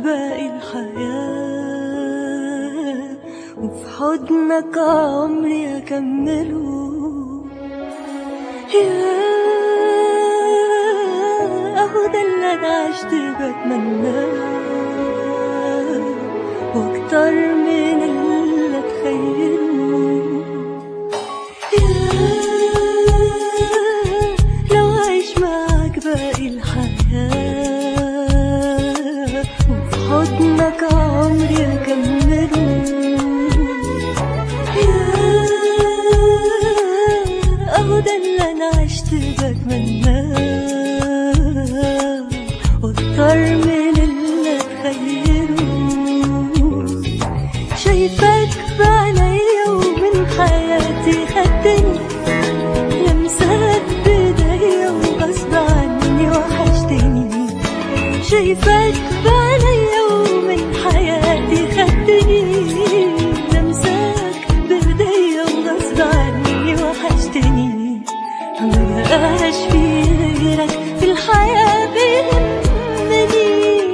باقي الحياة، وفي حضنك عمري أكمله. أهو ده اللي أنا عشت بتمناه، وأكتر من اللي أتخيله. لو أعيش معاك باقي الحياة، وفي حضنك عمري أكمله. أهو ده اللي أنا عشت بتمناه، وأكتر من اللي أتخيله. شايفاك بعينيا ومن حياتي خدتني، لمساك بإيديا وغصب عني وحشتني. شايفاك بعينيا ومن حياتي خدتني، لمساك بإيديا وغصب عني وحشتني. مبقاش في غيرك في الحياة بيهمني.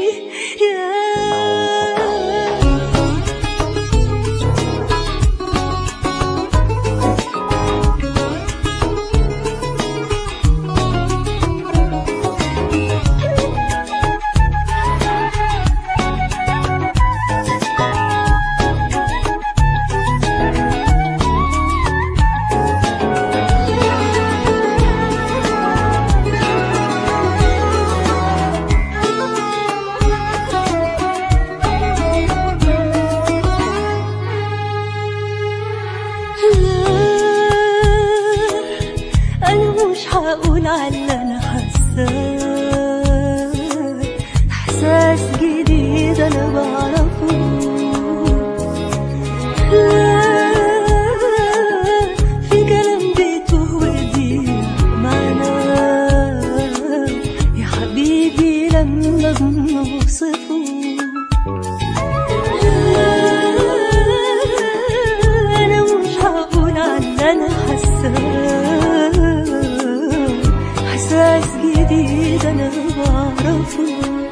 أنا مش هقول على اللي أنا حاساه، إحساس جديد أنا بعرفه. في كلام بيتوه ويضيع معناه، يا حبيبي لما بنوصفه. أنا مش هقول على اللي أنا حاساه، إحساس جديد أنا بعرفه.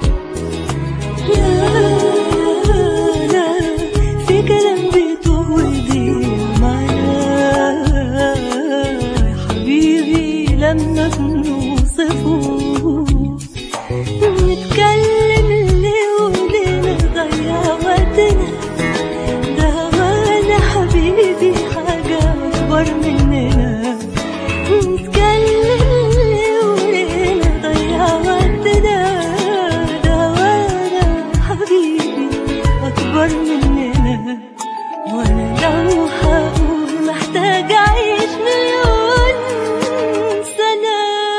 لا في كلام بيتوه ويضيع معناه، يا حبيبي لما بنوصفه. نتكلم ليه وليه نضيع وقتنا، ده وانا حبيبي حاجة أكبر مننا. نتكلم ليه وليه نضيع وقتنا، ده وانا حبيبي أكبر مننا. وانا لو هقول محتاج أعيش مليون سنة.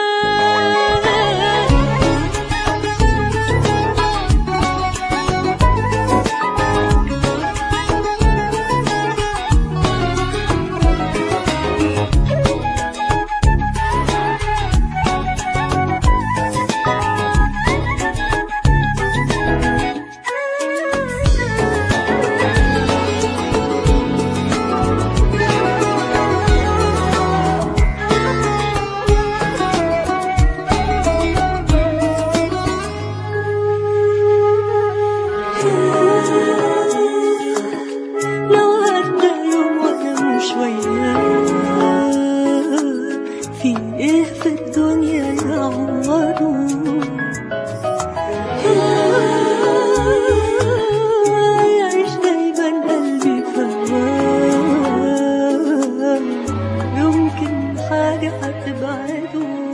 لو عدى يوم وانا مش وياه، في ايه في الدنيا يعوضه؟ يعيش دايما قلبي فواه، يمكن حاجة هتبعده.